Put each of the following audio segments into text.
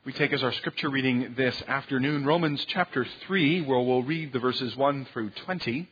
We take as our scripture reading this afternoon Romans chapter 3, where we'll read the verses 1 through 20.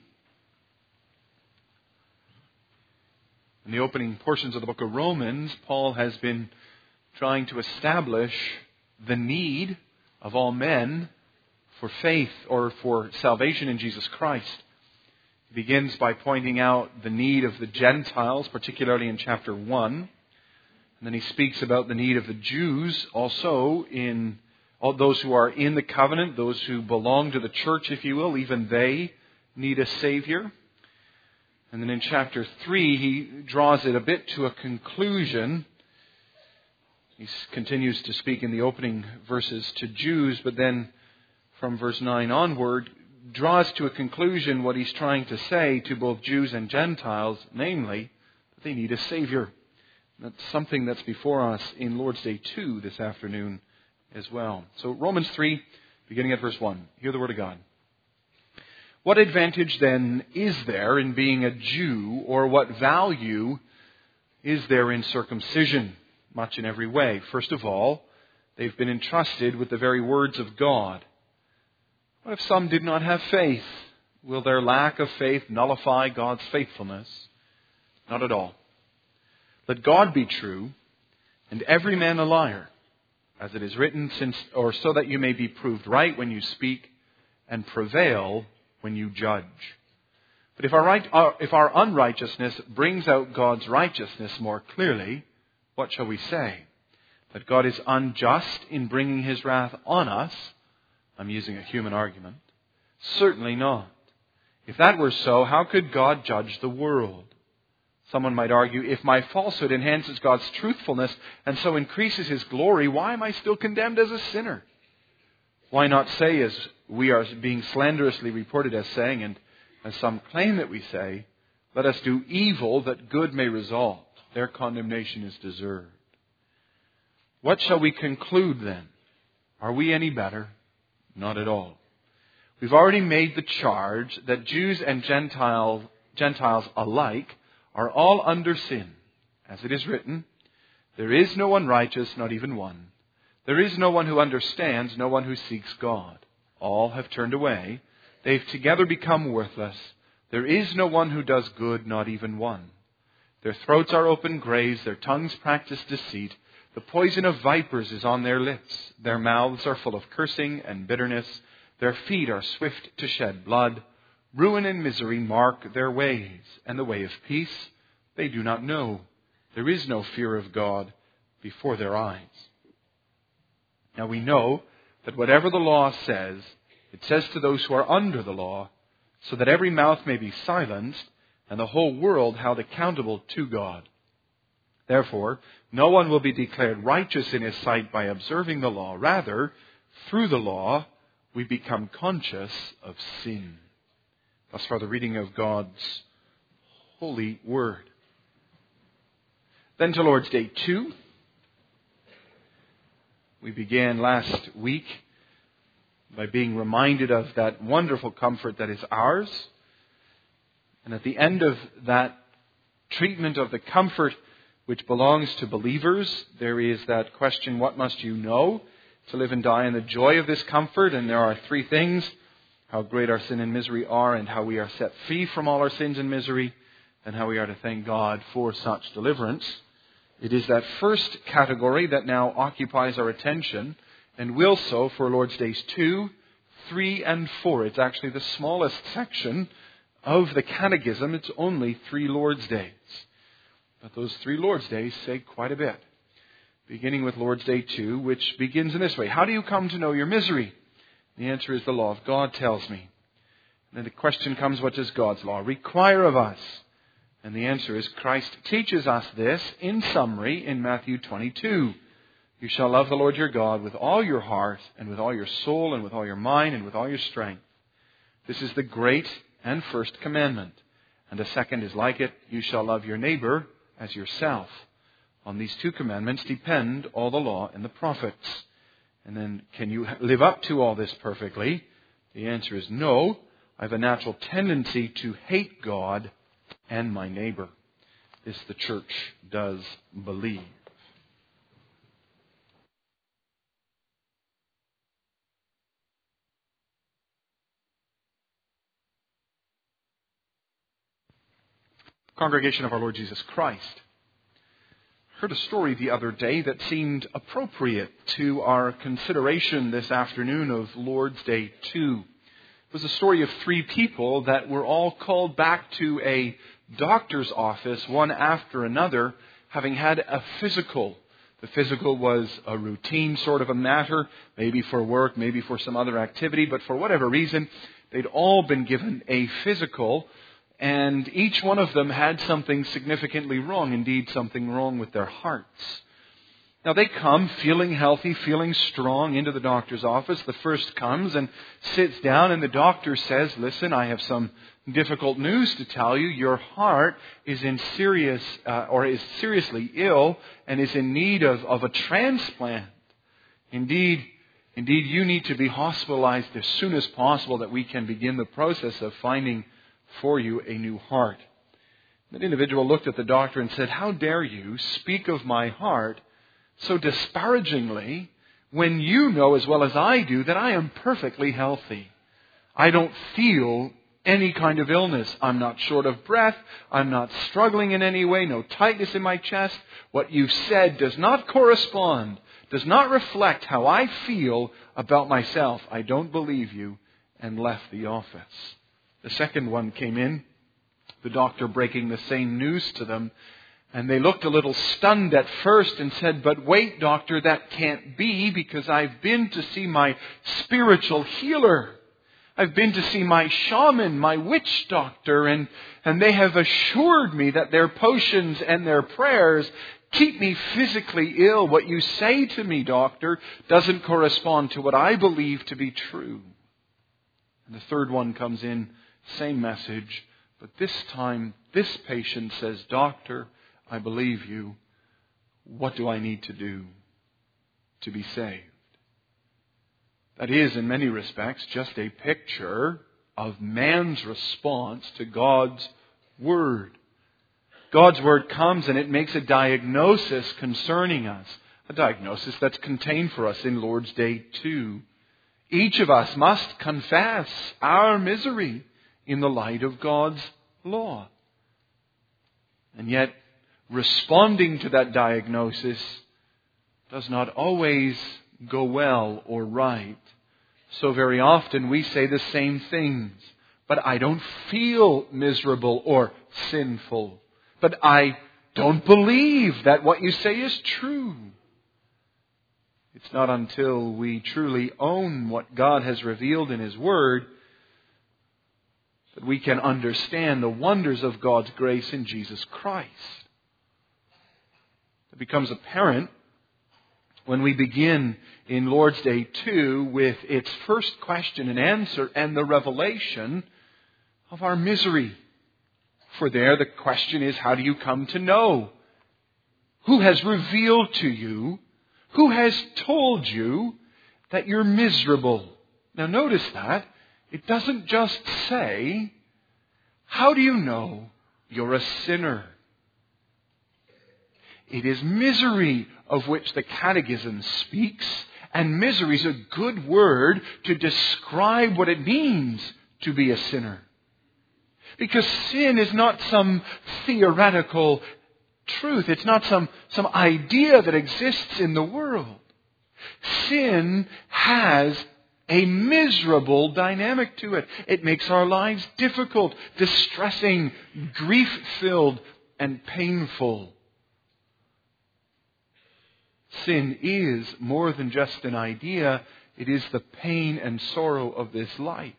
In the opening portions of the book of Romans, Paul has been trying to establish the need of all men for faith or for salvation in Jesus Christ. He begins by pointing out the need of the Gentiles, particularly in chapter 1. And then he speaks about the need of the Jews also, in all those who are in the covenant, those who belong to the church, if you will. Even they need a Savior. And then in chapter 3, he draws it a bit to a conclusion. He continues to speak in the opening verses to Jews, but then from verse 9 onward, draws to a conclusion what he's trying to say to both Jews and Gentiles, namely, that they need a Savior. That's something that's before us in Lord's Day 2 this afternoon as well. So Romans 3, beginning at verse 1. Hear the word of God. What advantage then is there in being a Jew, or what value is there in circumcision? Much in every way. First of all, they've been entrusted with the very words of God. What if some did not have faith? Will their lack of faith nullify God's faithfulness? Not at all. Let God be true, and every man a liar, as it is written, so that you may be proved right when you speak, and prevail when you judge. But if our unrighteousness brings out God's righteousness more clearly, what shall we say? That God is unjust in bringing His wrath on us? I'm using a human argument. Certainly not. If that were so, how could God judge the world? Someone might argue, if my falsehood enhances God's truthfulness and so increases His glory, why am I still condemned as a sinner? Why not say, as we are being slanderously reported as saying, and as some claim that we say, let us do evil that good may result. Their condemnation is deserved. What shall we conclude then? Are we any better? Not at all. We've already made the charge that Jews and Gentiles alike are all under sin. As it is written, there is no one righteous, not even one. There is no one who understands, no one who seeks God. All have turned away. They've together become worthless. There is no one who does good, not even one. Their throats are open graves, their tongues practice deceit. The poison of vipers is on their lips. Their mouths are full of cursing and bitterness. Their feet are swift to shed blood. Ruin and misery mark their ways, and the way of peace they do not know. There is no fear of God before their eyes. Now we know that whatever the law says, it says to those who are under the law, so that every mouth may be silenced, and the whole world held accountable to God. Therefore, no one will be declared righteous in His sight by observing the law. Rather, through the law, we become conscious of sin. Thus far, the reading of God's holy word. Then to Lord's Day 2. We began last week by being reminded of that wonderful comfort that is ours. And at the end of that treatment of the comfort which belongs to believers, there is that question, what must you know to live and die in the joy of this comfort? And there are three things: how great our sin and misery are, and how we are set free from all our sins and misery, and how we are to thank God for such deliverance. It is that first category that now occupies our attention, and will so for Lord's Days 2, 3, and 4. It's actually the smallest section of the Catechism. It's only 3 Lord's Days. But those 3 Lord's Days say quite a bit. Beginning with Lord's Day 2, which begins in this way: how do you come to know your misery? The answer is the law of God tells me. And then the question comes, what does God's law require of us? And the answer is Christ teaches us this in summary in Matthew 22. You shall love the Lord your God with all your heart and with all your soul and with all your mind and with all your strength. This is the great and first commandment. And the second is like it: you shall love your neighbor as yourself. On these 2 commandments depend all the law and the prophets. And then, can you live up to all this perfectly? The answer is no. I have a natural tendency to hate God and my neighbor. This the church does believe. Congregation of our Lord Jesus Christ, I heard a story the other day that seemed appropriate to our consideration this afternoon of Lord's Day 2. It was a story of 3 people that were all called back to a doctor's office, one after another, having had a physical. The physical was a routine sort of a matter, maybe for work, maybe for some other activity, but for whatever reason, they'd all been given a physical, and each one of them had something significantly wrong, indeed something wrong with their hearts. Now they come feeling healthy, feeling strong into the doctor's office. The first comes and sits down, and the doctor says, "Listen, I have some difficult news to tell you. Your heart is is seriously ill and is in need of a transplant. Indeed, you need to be hospitalized as soon as possible that we can begin the process of finding for you a new heart." That individual looked at the doctor and said, "How dare you speak of my heart so disparagingly when you know as well as I do that I am perfectly healthy? I don't feel any kind of illness. I'm not short of breath. I'm not struggling in any way. No tightness in my chest. What you've said does not correspond, does not reflect how I feel about myself. I don't believe you," and left the office. The second one came in, the doctor breaking the same news to them, and they looked a little stunned at first and said, "But wait, doctor, that can't be, because I've been to see my spiritual healer. I've been to see my shaman, my witch doctor, and they have assured me that their potions and their prayers keep me physically ill. What you say to me, doctor, doesn't correspond to what I believe to be true." And the third one comes in, same message, but this time this patient says, "Doctor, I believe you. What do I need to do to be saved?" That is, in many respects, just a picture of man's response to God's Word. God's Word comes and it makes a diagnosis concerning us. A diagnosis that's contained for us in Lord's Day 2. Each of us must confess our misery in the light of God's law. And yet, responding to that diagnosis does not always go well or right. So very often we say the same things. "But I don't feel miserable or sinful. But I don't believe that what you say is true." It's not until we truly own what God has revealed in His Word that we can understand the wonders of God's grace in Jesus Christ. It becomes apparent when we begin in Lord's Day 2 with its first question and answer and the revelation of our misery. For there the question is, how do you come to know? Who has revealed to you? Who has told you that you're miserable? Now notice that. It doesn't just say, how do you know you're a sinner? It is misery of which the Catechism speaks, and misery is a good word to describe what it means to be a sinner. Because sin is not some theoretical truth. It's not some idea that exists in the world. Sin has a miserable dynamic to it. It makes our lives difficult, distressing, grief-filled, and painful. Sin is more than just an idea. It is the pain and sorrow of this life.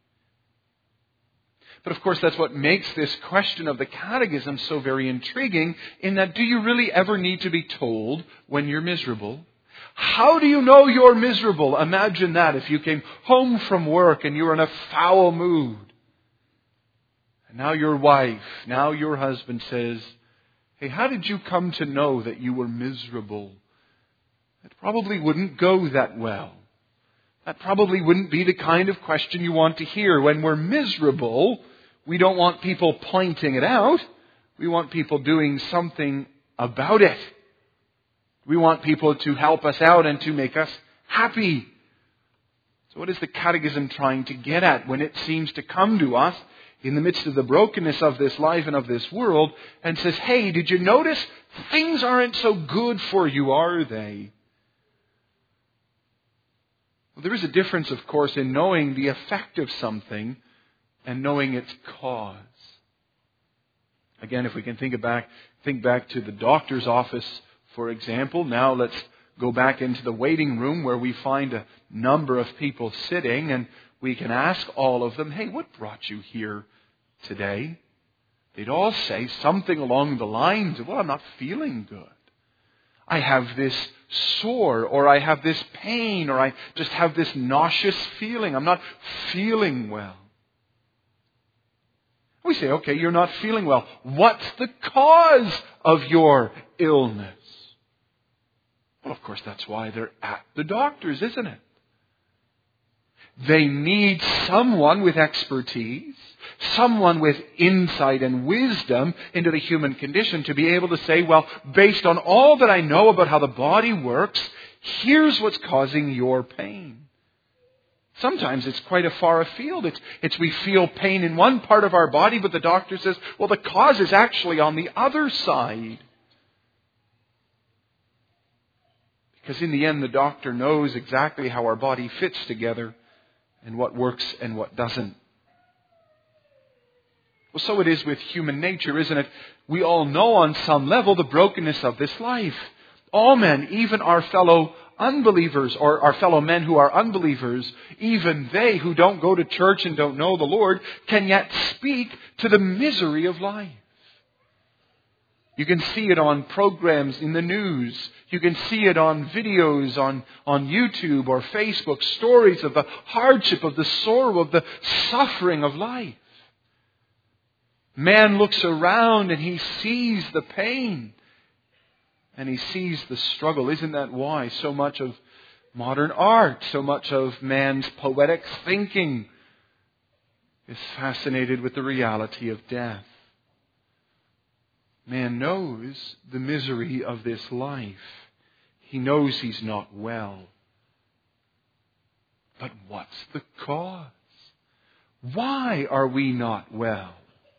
But of course, that's what makes this question of the Catechism so very intriguing, in that, do you really ever need to be told when you're miserable? How do you know you're miserable? Imagine that if you came home from work and you were in a foul mood. And now your wife, now your husband says, "Hey, how did you come to know that you were miserable?" It probably wouldn't go that well. That probably wouldn't be the kind of question you want to hear. When we're miserable, we don't want people pointing it out. We want people doing something about it. We want people to help us out and to make us happy. So what is the Catechism trying to get at when it seems to come to us in the midst of the brokenness of this life and of this world and says, hey, did you notice things aren't so good for you, are they? Well, there is a difference, of course, in knowing the effect of something and knowing its cause. Again, if we can think back to the doctor's office, for example. Now let's go back into the waiting room where we find a number of people sitting, and we can ask all of them, hey, what brought you here today? They'd all say something along the lines of, well, I'm not feeling good. I have this sore, or I have this pain, or I just have this nauseous feeling. I'm not feeling well. We say, okay, you're not feeling well. What's the cause of your illness? Well, of course, that's why they're at the doctors, isn't it? They need someone with expertise, someone with insight and wisdom into the human condition to be able to say, well, based on all that I know about how the body works, here's what's causing your pain. Sometimes it's quite a far afield. It's we feel pain in one part of our body, but the doctor says, well, the cause is actually on the other side. Because in the end, the doctor knows exactly how our body fits together and what works and what doesn't. Well, so it is with human nature, isn't it? We all know on some level the brokenness of this life. All men, even our fellow unbelievers or our fellow men who are unbelievers, even they who don't go to church and don't know the Lord, can yet speak to the misery of life. You can see it on programs in the news. You can see it on videos on YouTube or Facebook, stories of the hardship, of the sorrow, of the suffering of life. Man looks around and he sees the pain and he sees the struggle. Isn't that why so much of modern art, so much of man's poetic thinking is fascinated with the reality of death? Man knows the misery of this life. He knows he's not well. But what's the cause? Why are we not well?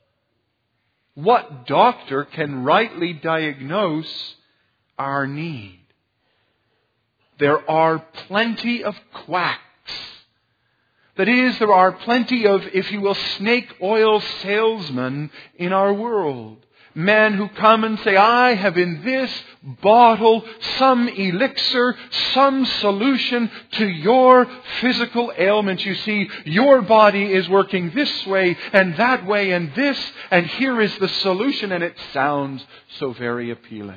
What doctor can rightly diagnose our need? There are plenty of quacks. That is, there are plenty of, if you will, snake oil salesmen in our world. Men who come and say, I have in this bottle some elixir, some solution to your physical ailment. You see, your body is working this way and that way and this, and here is the solution, and it sounds so very appealing.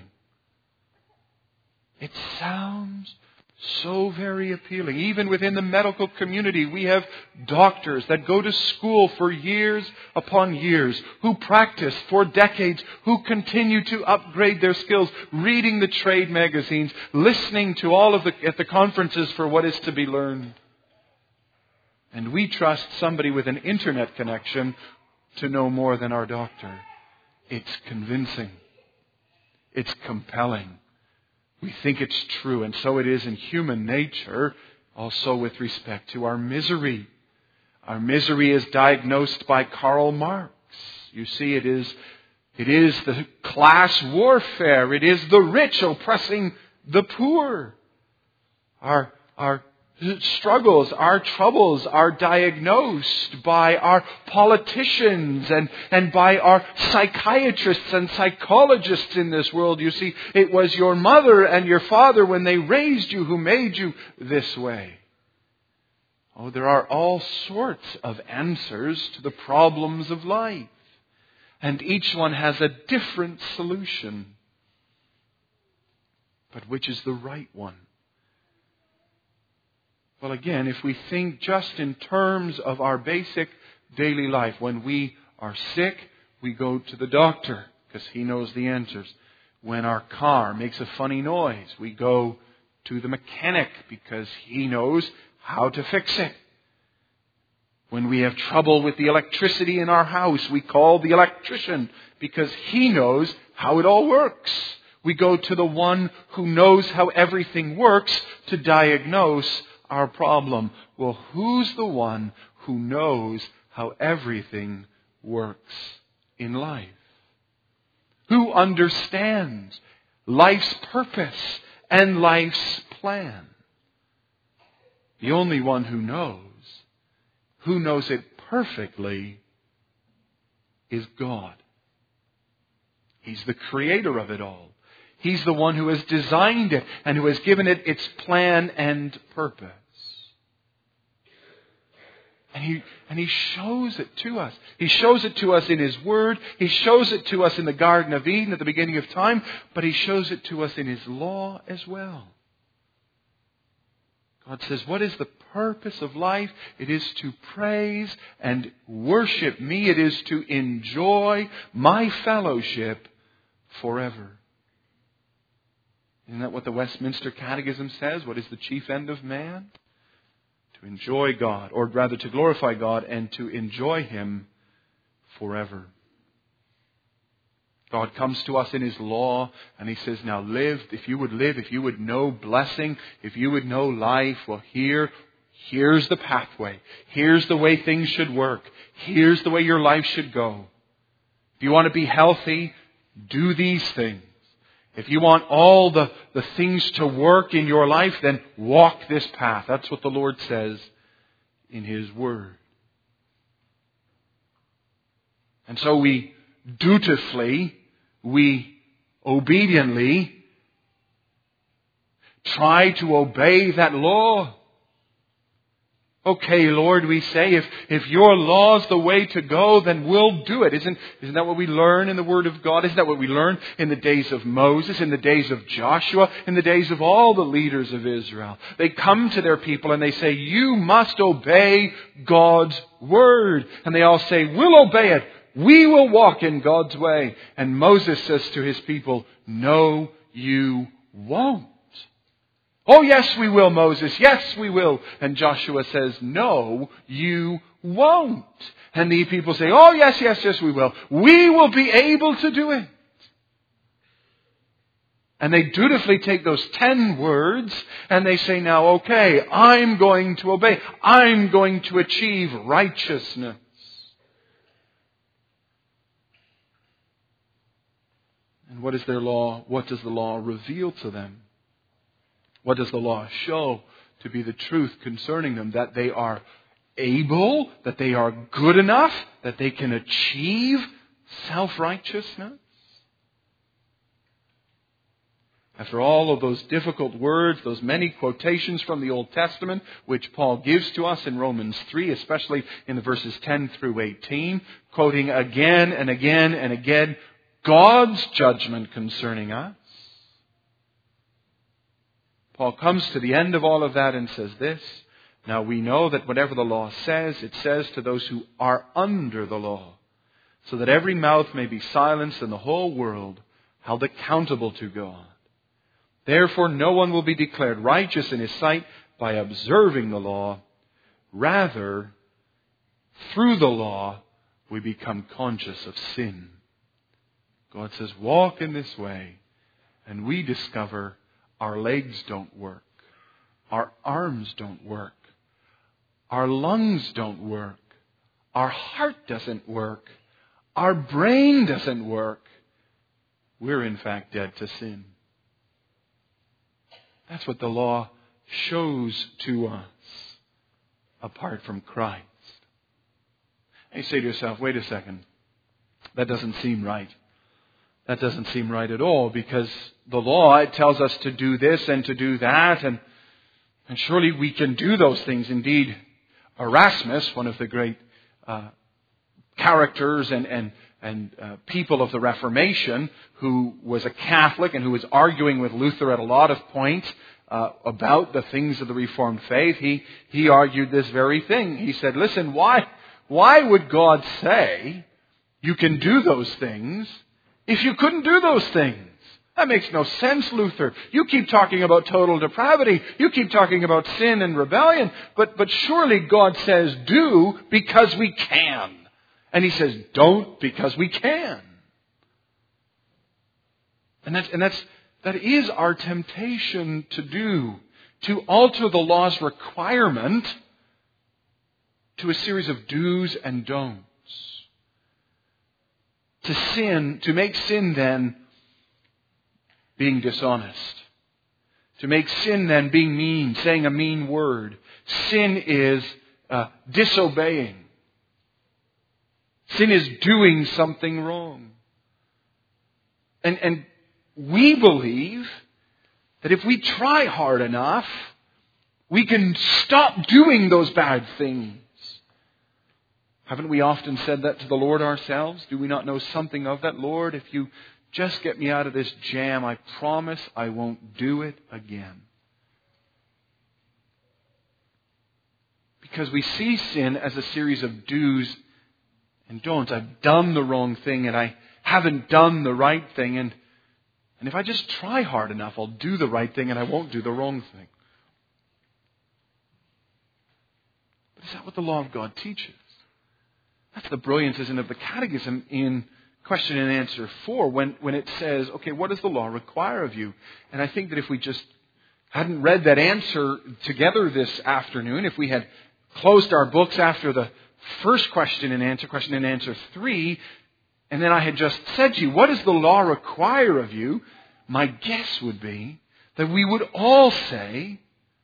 It sounds so very appealing. Even within the medical community, we have doctors that go to school for years upon years, who practice for decades, who continue to upgrade their skills, reading the trade magazines, listening to all of at the conferences for what is to be learned. And we trust somebody with an internet connection to know more than our doctor. It's convincing. It's compelling. We think it's true, and so it is in human nature, also with respect to our misery. Our misery is diagnosed by Karl Marx. You see, it is the class warfare. It is the rich oppressing the poor. Our struggles, our troubles are diagnosed by our politicians and by our psychiatrists and psychologists in this world. You see, it was your mother and your father when they raised you who made you this way. Oh, there are all sorts of answers to the problems of life. And each one has a different solution. But which is the right one? Well, again, if we think just in terms of our basic daily life, when we are sick, we go to the doctor because he knows the answers. When our car makes a funny noise, we go to the mechanic because he knows how to fix it. When we have trouble with the electricity in our house, we call the electrician because he knows how it all works. We go to the one who knows how everything works to diagnose our problem. Well, who's the one who knows how everything works in life? Who understands life's purpose and life's plan? The only one who knows it perfectly, is God. He's the creator of it all. He's the one who has designed it and who has given it its plan and purpose. And He shows it to us. He shows it to us in His Word. He shows it to us in the Garden of Eden at the beginning of time. But He shows it to us in His law as well. God says, what is the purpose of life? It is to praise and worship Me. It is to enjoy My fellowship forever. Isn't that what the Westminster Catechism says? What is the chief end of man? To enjoy God, or rather to glorify God and to enjoy Him forever. God comes to us in His law and He says, now live, if you would know blessing, if you would know life, well here's the pathway. Here's the way things should work. Here's the way your life should go. If you want to be healthy, do these things. If you want all the things to work in your life, then walk this path. That's what the Lord says in His Word. And so we dutifully, we obediently try to obey that law. Okay, Lord, we say, if your law's the way to go, then we'll do it. Isn't that what we learn in the Word of God? Isn't that what we learn in the days of Moses, in the days of Joshua, in the days of all the leaders of Israel? They come to their people and they say, you must obey God's Word. And they all say, we'll obey it. We will walk in God's way. And Moses says to his people, no, you won't. Oh, yes, we will, Moses. Yes, we will. And Joshua says, no, you won't. And the people say, oh, yes, we will. We will be able to do it. And they dutifully take those 10 words and they say, now, okay, I'm going to obey. I'm going to achieve righteousness. And what is their law? What does the law reveal to them? What does the law show to be the truth concerning them? That they are able, that they are good enough, that they can achieve self-righteousness? After all of those difficult words, those many quotations from the Old Testament, which Paul gives to us in Romans 3, especially in the verses 10 through 18, quoting again and again and again God's judgment concerning us, Paul comes to the end of all of that and says this, now we know that whatever the law says, it says to those who are under the law, so that every mouth may be silenced and the whole world held accountable to God. Therefore no one will be declared righteous in His sight by observing the law. Rather, through the law, we become conscious of sin. God says, walk in this way, and we discover our legs don't work. Our arms don't work. Our lungs don't work. Our heart doesn't work. Our brain doesn't work. We're in fact dead to sin. That's what the law shows to us apart from Christ. And you say to yourself, wait a second. That doesn't seem right. That doesn't seem right at all, because the law, it tells us to do this and to do that, and surely we can do those things. Indeed, Erasmus, one of the great characters and people of the Reformation, who was a Catholic and who was arguing with Luther at a lot of points about the things of the Reformed faith, he argued this very thing. He said, listen, why would God say you can do those things if you couldn't do those things? That makes no sense, Luther. You keep talking about total depravity. You keep talking about sin and rebellion. But surely God says do because we can. And He says don't because we can. And that is our temptation to do. To alter the law's requirement to a series of do's and don'ts. To make sin then being dishonest. To make sin then being mean, saying a mean word. Sin is disobeying. Sin is doing something wrong. And we believe that if we try hard enough, we can stop doing those bad things. Haven't we often said that to the Lord ourselves? Do we not know something of that? Lord, if you just get me out of this jam, I promise I won't do it again. Because we see sin as a series of do's and don'ts. I've done the wrong thing and I haven't done the right thing. And if I just try hard enough, I'll do the right thing and I won't do the wrong thing. But is that what the law of God teaches? That's the brilliance, isn't it, of the Catechism in question and answer 4 when it says, okay, what does the law require of you? And I think that if we just hadn't read that answer together this afternoon, if we had closed our books after the first question and answer 3, and then I had just said to you, what does the law require of you? My guess would be that we would all say,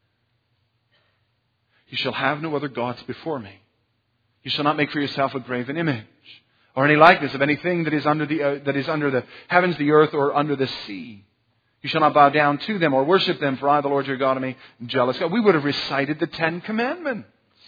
you shall have no other gods before me. You shall not make for yourself a graven image, or any likeness of anything that is under the heavens, the earth, or under the sea. You shall not bow down to them or worship them, for I, the Lord your God, am a jealous God. We would have recited the 10 Commandments.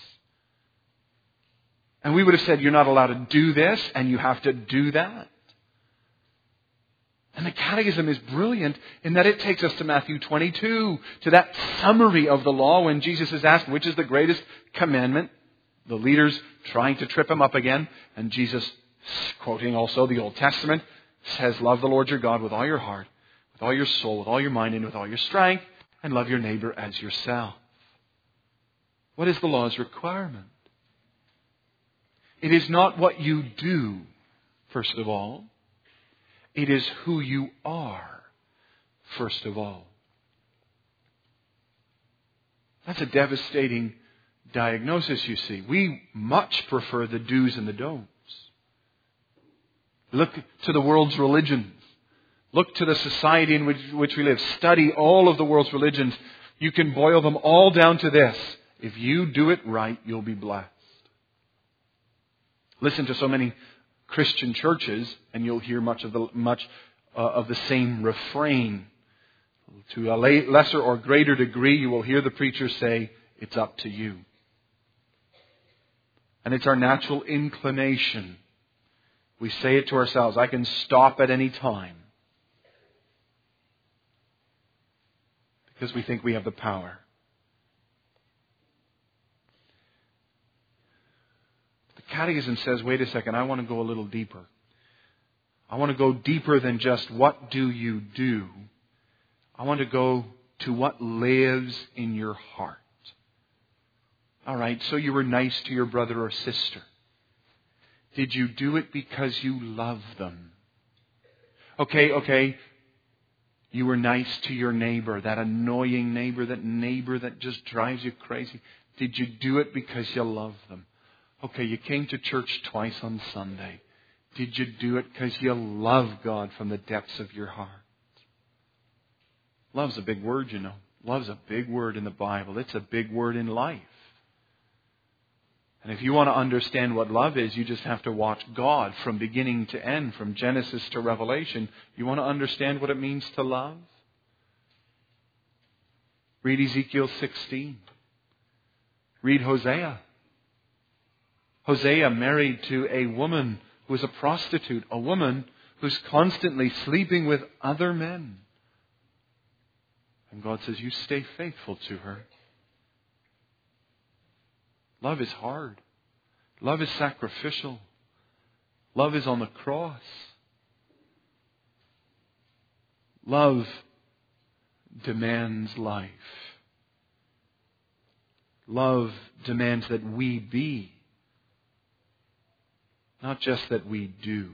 And we would have said, you're not allowed to do this, and you have to do that. And the Catechism is brilliant in that it takes us to Matthew 22, to that summary of the law when Jesus is asked, which is the greatest commandment? The leaders trying to trip him up again. And Jesus, quoting also the Old Testament, says, love the Lord your God with all your heart, with all your soul, with all your mind, and with all your strength, and love your neighbor as yourself. What is the law's requirement? It is not what you do, first of all. It is who you are, first of all. That's a devastating diagnosis, you see. We much prefer the do's and the don'ts. Look to the world's religions. Look to the society in which we live. Study all of the world's religions. You can boil them all down to this. If you do it right, you'll be blessed. Listen to so many Christian churches, and you'll hear much of the same refrain. To a lesser or greater degree, you will hear the preacher say, it's up to you. And it's our natural inclination. We say it to ourselves, I can stop at any time. Because we think we have the power. The Catechism says, wait a second, I want to go a little deeper. I want to go deeper than just what do you do. I want to go to what lives in your heart. All right, so you were nice to your brother or sister. Did you do it because you love them? Okay. You were nice to your neighbor, that annoying neighbor, that just drives you crazy. Did you do it because you love them? Okay, you came to church twice on Sunday. Did you do it because you love God from the depths of your heart? Love's a big word, you know. Love's a big word in the Bible. It's a big word in life. And if you want to understand what love is, you just have to watch God from beginning to end, from Genesis to Revelation. You want to understand what it means to love? Read Ezekiel 16. Read Hosea. Hosea married to a woman who was a prostitute, a woman who's constantly sleeping with other men. And God says, you stay faithful to her. Love is hard. Love is sacrificial. Love is on the cross. Love demands life. Love demands that we be, not just that we do.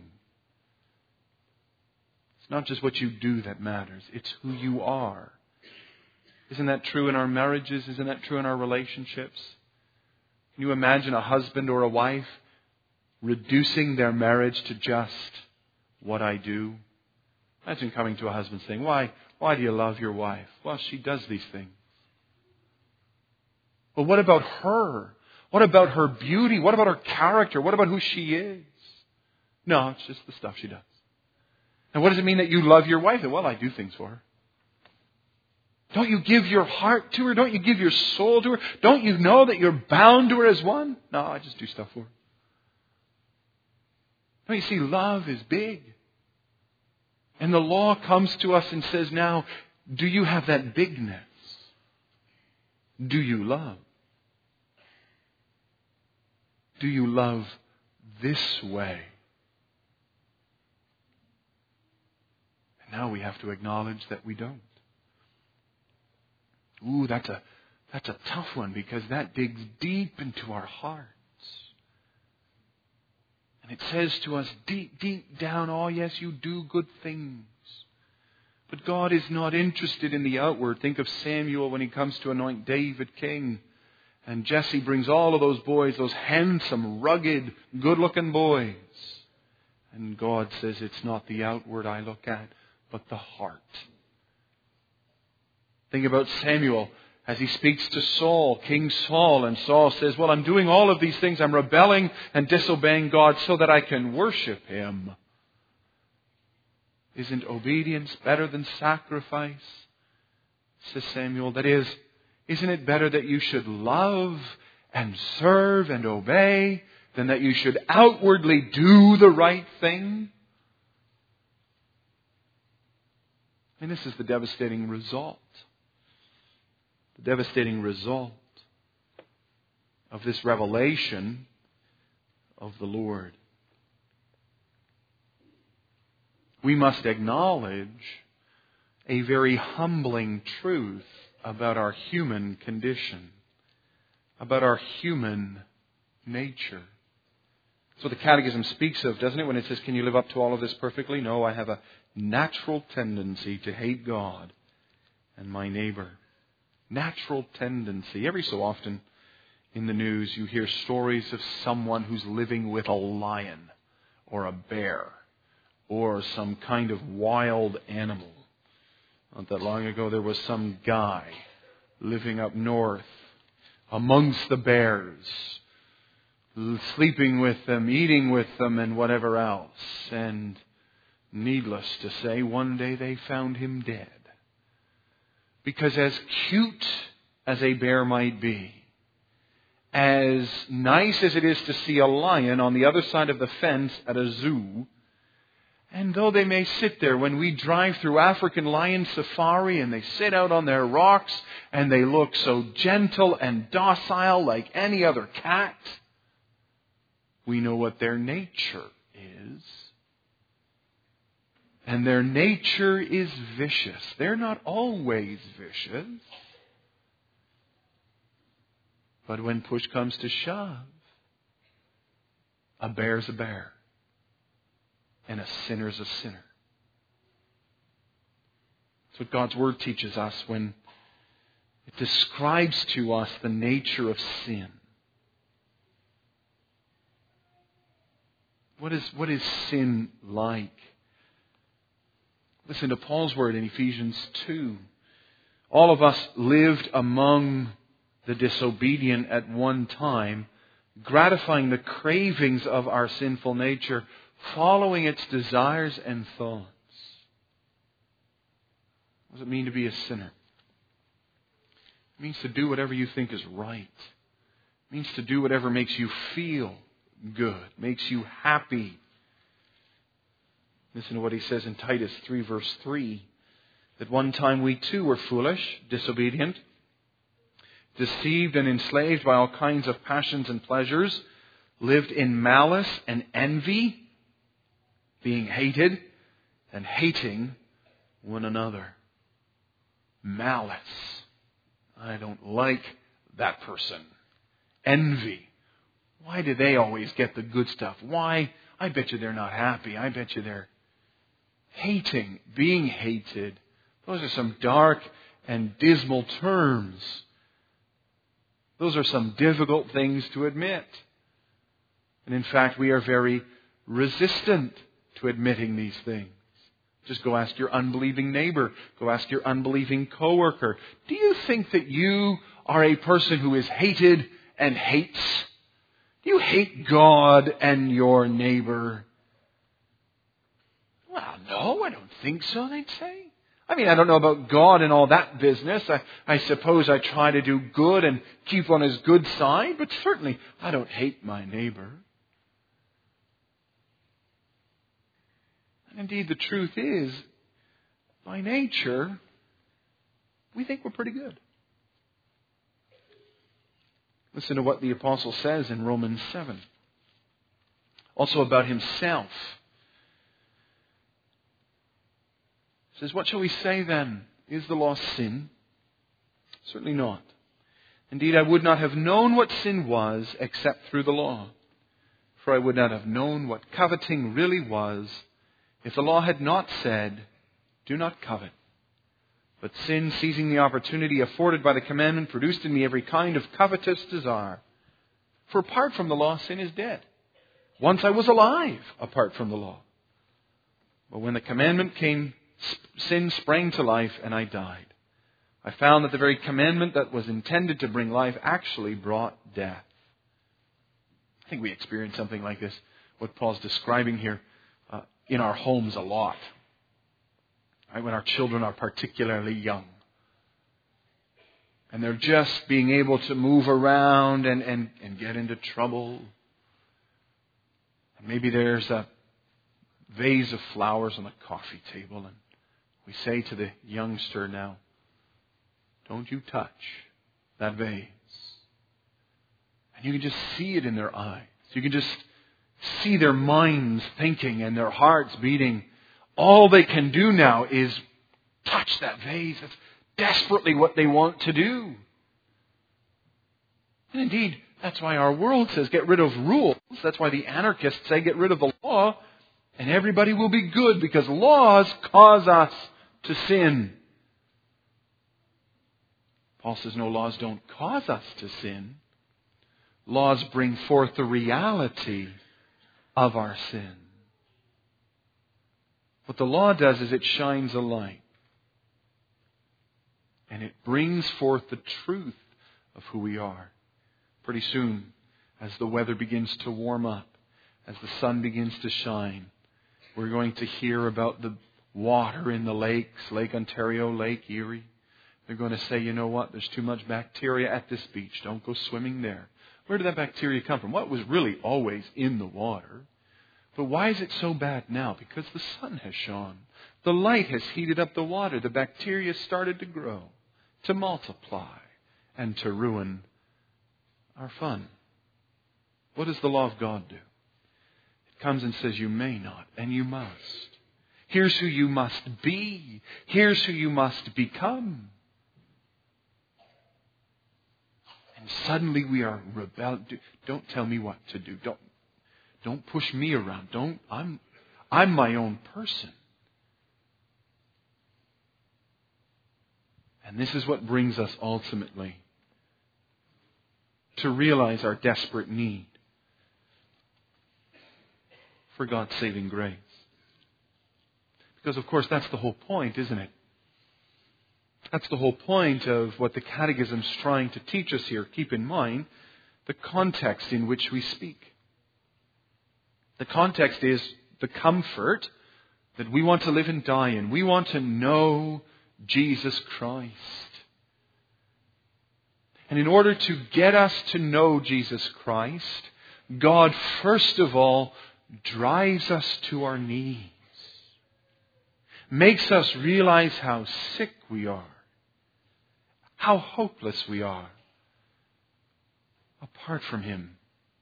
It's not just what you do that matters. It's who you are. Isn't that true in our marriages? Isn't that true in our relationships? Can you imagine a husband or a wife reducing their marriage to just what I do. Imagine coming to a husband saying, why do you love your wife? Well, she does these things. But what about her? What about her beauty? What about her character? What about who she is? No, it's just the stuff she does. And what does it mean that you love your wife? Well, I do things for her. Don't you give your heart to her? Don't you give your soul to her? Don't you know that you're bound to her as one? No, I just do stuff for her. Don't you see, love is big. And the law comes to us and says, now, do you have that bigness? Do you love? Do you love this way? And now we have to acknowledge that we don't. Ooh, that's a tough one, because that digs deep into our hearts. And it says to us deep down, oh yes, you do good things. But God is not interested in the outward. Think of Samuel when he comes to anoint David king. And Jesse brings all of those boys, those handsome, rugged, good-looking boys. And God says, it's not the outward I look at, but the heart. Think about Samuel as he speaks to Saul, King Saul. And Saul says, well, I'm doing all of these things. I'm rebelling and disobeying God so that I can worship Him. Isn't obedience better than sacrifice? Says Samuel. That is, isn't it better that you should love and serve and obey than that you should outwardly do the right thing? And this is the devastating result. The devastating result of this revelation of the Lord. We must acknowledge a very humbling truth about our human condition, about our human nature. That's what the Catechism speaks of, doesn't it, when it says, can you live up to all of this perfectly? No, I have a natural tendency to hate God and my neighbor. Natural tendency. Every so often in the news you hear stories of someone who's living with a lion or a bear or some kind of wild animal. Not that long ago there was some guy living up north amongst the bears, sleeping with them, eating with them, and whatever else. And needless to say, one day they found him dead. Because as cute as a bear might be, as nice as it is to see a lion on the other side of the fence at a zoo, and though they may sit there when we drive through African lion safari and they sit out on their rocks and they look so gentle and docile like any other cat, we know what their nature is. And their nature is vicious. They're not always vicious. But when push comes to shove, a bear's a bear. And a sinner's a sinner. That's what God's Word teaches us when it describes to us the nature of sin. What is sin like? Listen to Paul's word in Ephesians 2. All of us lived among the disobedient at one time, gratifying the cravings of our sinful nature, following its desires and thoughts. What does it mean to be a sinner? It means to do whatever you think is right. It means to do whatever makes you feel good, makes you happy. Listen to what he says in Titus 3 verse 3. At one time we too were foolish, disobedient, deceived and enslaved by all kinds of passions and pleasures, lived in malice and envy, being hated and hating one another. Malice. I don't like that person. Envy. Why do they always get the good stuff? Why? I bet you they're not happy. I bet you they're hating, being hated. Those are some dark and dismal terms. Those are some difficult things to admit. And in fact, we are very resistant to admitting these things. Just go ask your unbelieving neighbor. Go ask your unbelieving coworker. Do you think that you are a person who is hated and hates? Do you hate God and your neighbor? Well, no, I don't think so, they'd say. I mean, I don't know about God and all that business. I suppose I try to do good and keep on His good side, but certainly I don't hate my neighbor. And indeed, the truth is, by nature, we think we're pretty good. Listen to what the Apostle says in Romans 7. Also about himself. He says, what shall we say then? Is the law sin? Certainly not. Indeed, I would not have known what sin was except through the law. For I would not have known what coveting really was if the law had not said, do not covet. But sin, seizing the opportunity afforded by the commandment, produced in me every kind of covetous desire. For apart from the law, sin is dead. Once I was alive apart from the law. But when the commandment came, sin sprang to life and I died. I found that the very commandment that was intended to bring life actually brought death. I think we experience something like this, what Paul's describing here, in our homes a lot. Right? When our children are particularly young. And they're just being able to move around and get into trouble. And maybe there's a vase of flowers on the coffee table. And we say to the youngster now, don't you touch that vase. And you can just see it in their eyes. You can just see their minds thinking and their hearts beating. All they can do now is touch that vase. That's desperately what they want to do. And indeed, that's why our world says get rid of rules. That's why the anarchists say get rid of the law and everybody will be good, because laws cause us to sin. Paul says no, laws don't cause us to sin. Laws bring forth the reality of our sin. What the law does is it shines a light. And it brings forth the truth of who we are. Pretty soon, as the weather begins to warm up, as the sun begins to shine, we're going to hear about the water in the lakes, Lake Ontario, Lake Erie. They're going to say, you know what, there's too much bacteria at this beach. Don't go swimming there. Where did that bacteria come from? Well, it was really always in the water. But why is it so bad now? Because the sun has shone. The light has heated up the water. The bacteria started to grow, to multiply, and to ruin our fun. What does the law of God do? It comes and says you may not, and you must. Here's who you must be. Here's who you must become. And suddenly we are rebelling. Don't tell me what to do. Don't push me around. I'm my own person. And this is what brings us ultimately to realize our desperate need for God's saving grace. Because, of course, that's the whole point, isn't it? That's the whole point of what the Catechism's trying to teach us here. Keep in mind the context in which we speak. The context is the comfort that we want to live and die in. We want to know Jesus Christ. And in order to get us to know Jesus Christ, God first of all drives us to our knees. Makes us realize how sick we are. How hopeless we are apart from Him.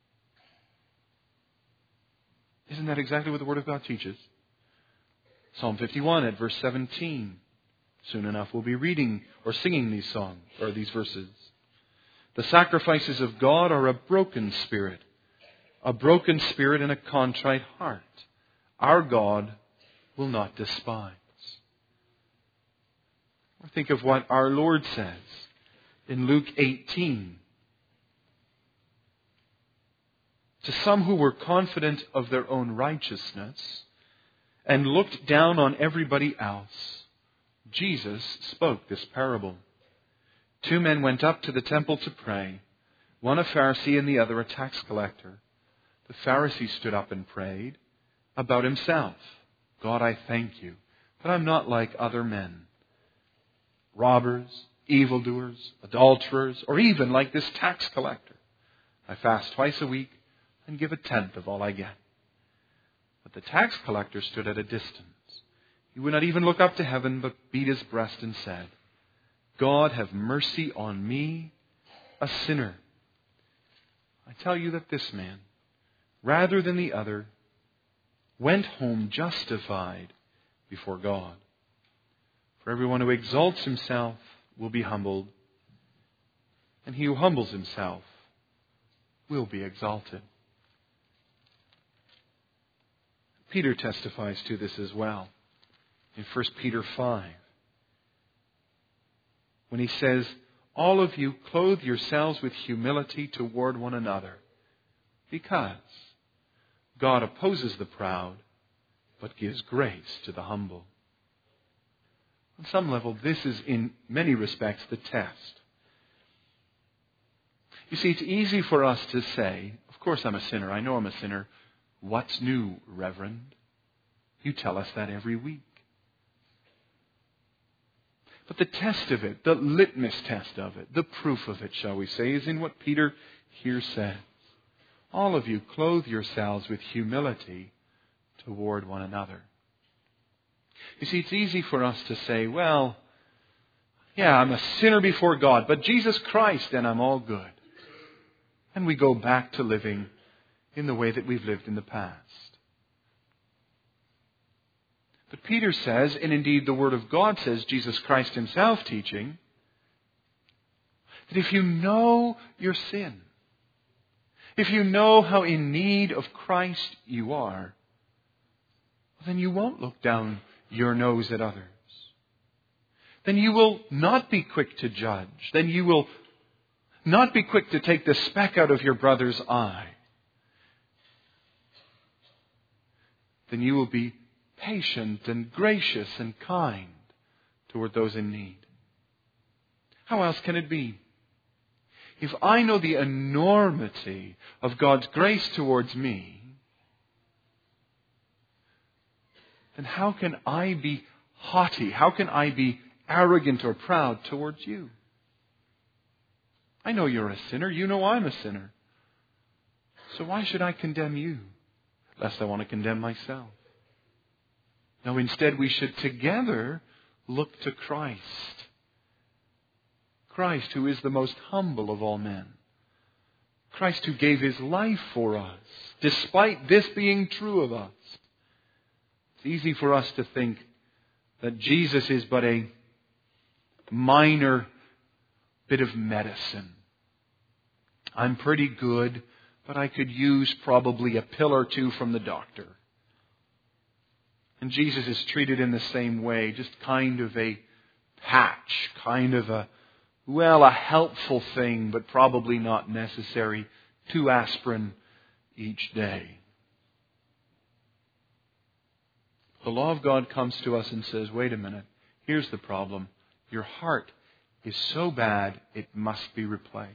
Isn't that exactly what the Word of God teaches? Psalm 51 at verse 17. Soon enough we'll be reading or singing these songs or these verses. The sacrifices of God are a broken spirit and a contrite heart. Our God will not despise. Or think of what our Lord says in Luke 18. To some who were confident of their own righteousness, and looked down on everybody else, Jesus spoke this parable. 2 men went up to the temple to pray, one a Pharisee and the other a tax collector. The Pharisee stood up and prayed about himself. God, I thank you that I'm not like other men, robbers, evildoers, adulterers, or even like this tax collector. I fast twice a week and give 1/10 of all I get. But the tax collector stood at a distance. He would not even look up to heaven, but beat his breast and said, God, have mercy on me, a sinner. I tell you that this man, rather than the other, went home justified before God. For everyone who exalts himself will be humbled, and he who humbles himself will be exalted. Peter testifies to this as well in 1 Peter 5, when he says, all of you clothe yourselves with humility toward one another, because God opposes the proud, but gives grace to the humble. On some level, this is in many respects the test. You see, it's easy for us to say, of course I'm a sinner, I know I'm a sinner. What's new, Reverend? You tell us that every week. But the test of it, the litmus test of it, the proof of it, shall we say, is in what Peter here says. All of you clothe yourselves with humility toward one another. You see, it's easy for us to say, well, yeah, I'm a sinner before God, but Jesus Christ, and I'm all good. And we go back to living in the way that we've lived in the past. But Peter says, and indeed the Word of God says, Jesus Christ himself teaching, that if you know your sin, if you know how in need of Christ you are, then you won't look down your nose at others. Then you will not be quick to judge. Then you will not be quick to take the speck out of your brother's eye. Then you will be patient and gracious and kind toward those in need. How else can it be? If I know the enormity of God's grace towards me, then how can I be haughty? How can I be arrogant or proud towards you? I know you're a sinner. You know I'm a sinner. So why should I condemn you, lest I want to condemn myself? No, instead we should together look to Christ. Christ, who is the most humble of all men. Christ who gave his life for us, despite this being true of us. It's easy for us to think that Jesus is but a minor bit of medicine. I'm pretty good, but I could use probably a pill or two from the doctor. And Jesus is treated in the same way, just kind of a patch, kind of a helpful thing, but probably not necessary. 2 aspirin each day. The law of God comes to us and says, wait a minute, here's the problem. Your heart is so bad, it must be replaced.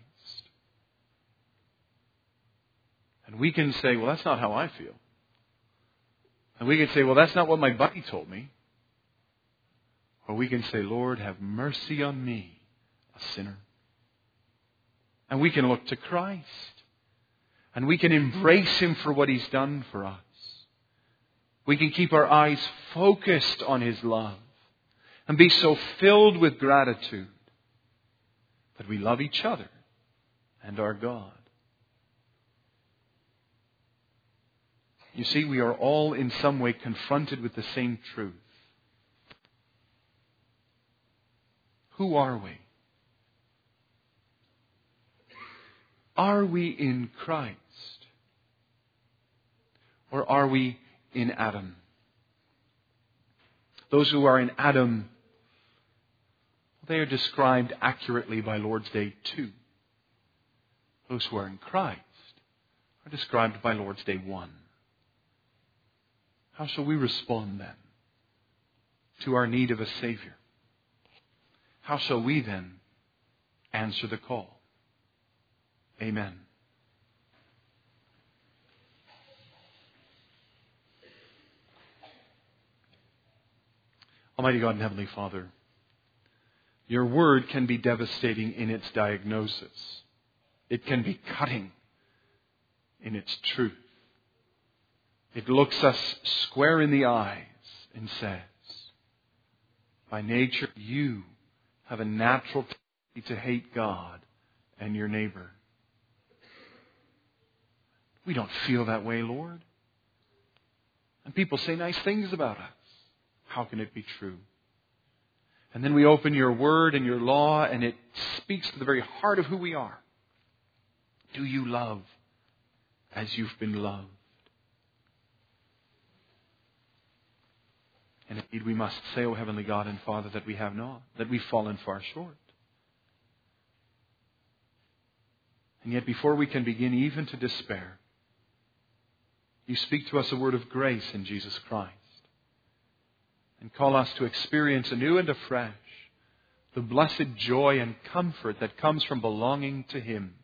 And we can say, well, that's not how I feel. And we can say, well, that's not what my buddy told me. Or we can say, Lord, have mercy on me, a sinner. And we can look to Christ. And we can embrace him for what he's done for us. We can keep our eyes focused on his love. And be so filled with gratitude that we love each other and our God. You see, we are all in some way confronted with the same truth. Who are we? Are we in Christ? Or are we in Adam? Those who are in Adam, they are described accurately by Lord's Day 2. Those who are in Christ are described by Lord's Day 1. How shall we respond then to our need of a Savior? How shall we then answer the call? Amen. Almighty God and Heavenly Father, your word can be devastating in its diagnosis. It can be cutting in its truth. It looks us square in the eyes and says, by nature, you have a natural tendency to hate God and your neighbor. We don't feel that way, Lord. And people say nice things about us. How can it be true? And then we open your word and your law, and it speaks to the very heart of who we are. Do you love as you've been loved? And indeed we must say, O Heavenly God and Father, that we have not, that we've fallen far short. And yet before we can begin even to despair, you speak to us a word of grace in Jesus Christ. And call us to experience anew and afresh the blessed joy and comfort that comes from belonging to Him.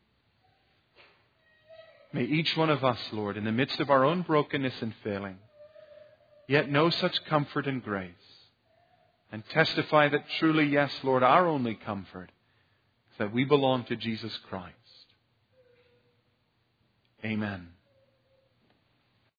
May each one of us, Lord, in the midst of our own brokenness and failing, yet know such comfort and grace, and testify that truly, yes, Lord, our only comfort is that we belong to Jesus Christ. Amen.